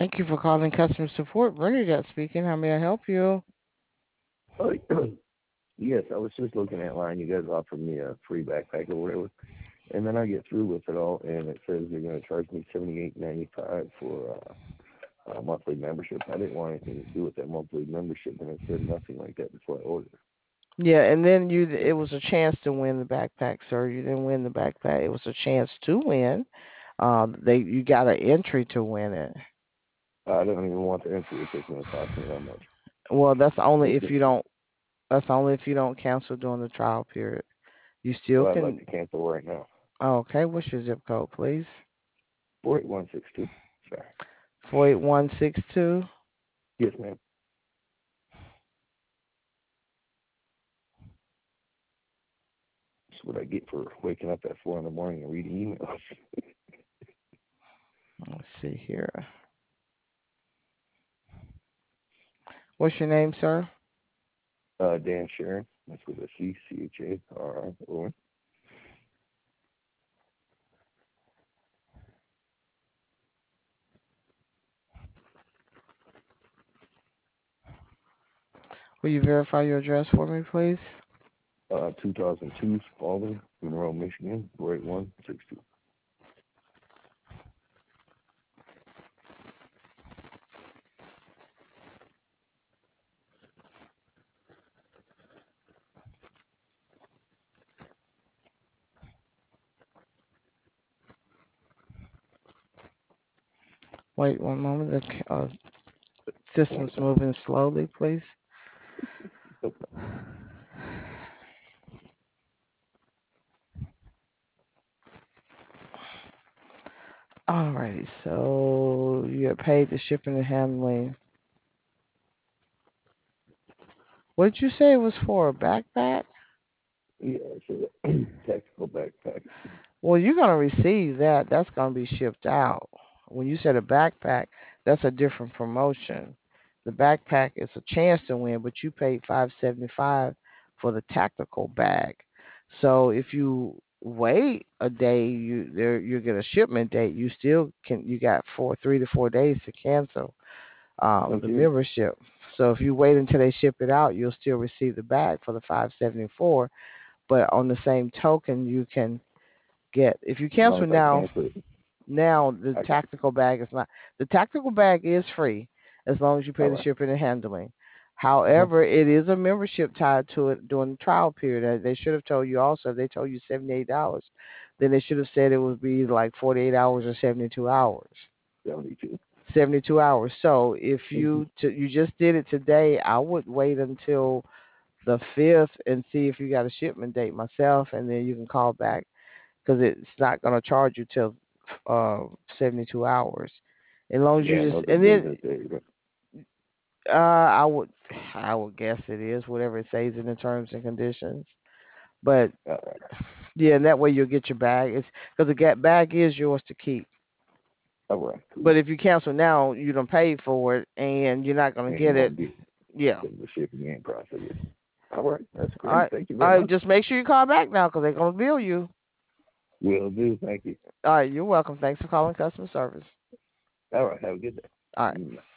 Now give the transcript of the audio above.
Thank you for calling customer support. Bernadette speaking. How may I help you? Oh, yes, I was just looking at line. You guys offered me a free backpack or whatever, and then I get through with it all, and it says they're going to charge me $78.95 for a monthly membership. I didn't want anything to do with that monthly membership, and it said nothing like that before I ordered. Yeah, and then it was a chance to win the backpack, sir. You didn't win the backpack. It was a chance to win. You got an entry to win it. I don't even want the entry if it's going to cost me that much. Well, It's gonna, that's only if you don't cancel during the trial period. You still well, I'd like can. to cancel right now. Okay, what's your zip code, please? 48162. Sorry. 48162. Yes, ma'am. That's what I get for waking up at 4 in the morning and reading emails. Let's see here. What's your name, sir? Dan Sharon. That's with a C, CHARRON. Will you verify your address for me, please? 2002 Spalding, Monroe, Michigan, 48162. Wait one moment. System's moving slowly, please. Alrighty, so you have paid the shipping and handling. What did you say it was for? A backpack? Yeah, it's a tactical backpack. Well, you're gonna receive that. That's gonna be shipped out. When you said a backpack, that's a different promotion. The backpack is a chance to win, but you paid $575 for the tactical bag. So if you wait a day, you get a shipment date. You still can. You got 3 to 4 days to cancel the Okay. membership. So if you wait until they ship it out, you'll still receive the bag for the 574. But on the same token, you can get if you As long cancel as I now. cancel it, Now the I can. tactical bag is not. The tactical bag is free as long as you pay All the right. shipping and handling. Uh-huh. However, it is a membership tied to it during the trial period. They should have told you also. If they told you $78, then they should have said it would be like 48 hours or 72 hours. 72. 72 hours. So if Mm-hmm. you just did it today, I would wait until the 5th and see if you got a shipment date myself, and then you can call back because it's not going to charge you till uh 72 hours. As long as Yeah, you just another and then business day. Right? I would guess it is whatever it says in the terms and conditions. But All right. yeah, and that way you'll get your bag. It's because the bag is yours to keep. All right. Cool. But if you cancel now, you don't pay for it, and you're not going to And you get it. won't get Yeah. the shipping and processing. All right. That's All great. right. Thank you All very right. much. Just make sure you call back now because they're going to bill you. Will do. Thank you. All right. You're welcome. Thanks for calling customer service. All right. Have a good day. All right. Mm.